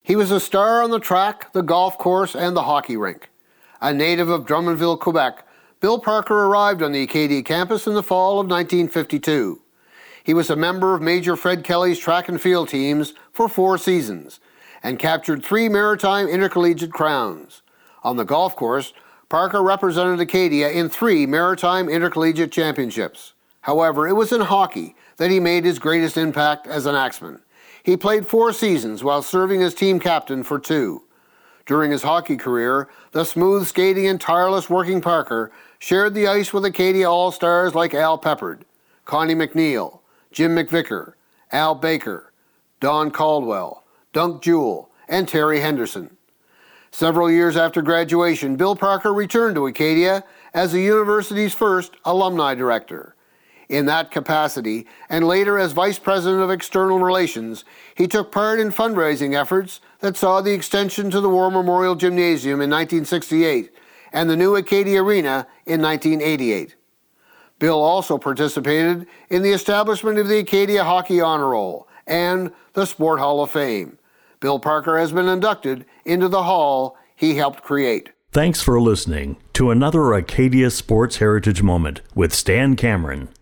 He was a star on the track, the golf course, and the hockey rink. A native of Drummondville, Quebec, Bill Parker arrived on the Acadia campus in the fall of 1952. He was a member of Major Fred Kelly's track and field teams for 4 seasons and captured 3 Maritime Intercollegiate crowns. On the golf course, Parker represented Acadia in 3 Maritime Intercollegiate championships. However, it was in hockey that he made his greatest impact as an axeman. He played 4 seasons while serving as team captain for 2. During his hockey career, the smooth skating and tireless working Parker shared the ice with Acadia All-Stars like Al Peppard, Connie McNeil, Jim McVicker, Al Baker, Don Caldwell, Dunk Jewell, and Terry Henderson. Several years after graduation, Bill Parker returned to Acadia as the university's first alumni director. In that capacity, and later as Vice President of External Relations, he took part in fundraising efforts that saw the extension to the War Memorial Gymnasium in 1968 and the new Acadia Arena in 1988. Bill also participated in the establishment of the Acadia Hockey Honor Roll and the Sport Hall of Fame. Bill Parker has been inducted into the hall he helped create. Thanks for listening to another Acadia Sports Heritage Moment with Stan Cameron.